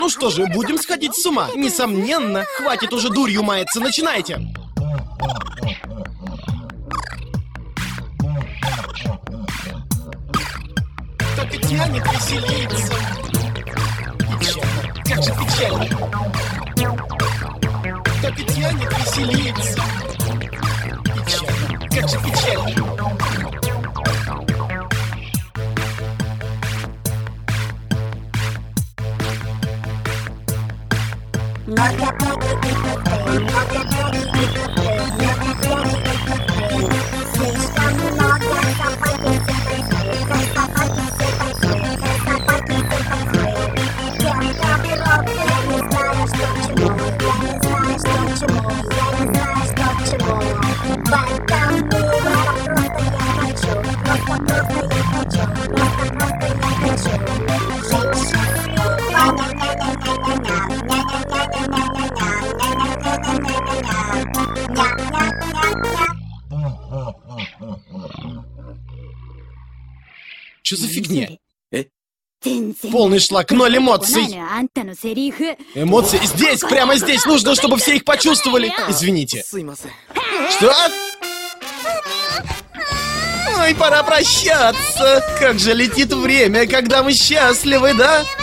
Ну что же, будем сходить с ума. Несомненно, хватит уже дурью маяться, начинайте. Так и тянет веселиться. Печально, как же печально. Так и тянет веселиться. Печально, как же печально. Слишком много собаки я не знаю, что к чему, я не знаю, что к чему, я не знаю, что к чему. Поэтому просто я хочу, просто я хочу, просто я хочу. Жить счастливо, Что за фигня? Полный шлак, ноль эмоций. Эмоции здесь, прямо здесь. Нужно, чтобы все их почувствовали. Извините. Что? Ой, пора прощаться. Как же летит время, когда мы счастливы, да?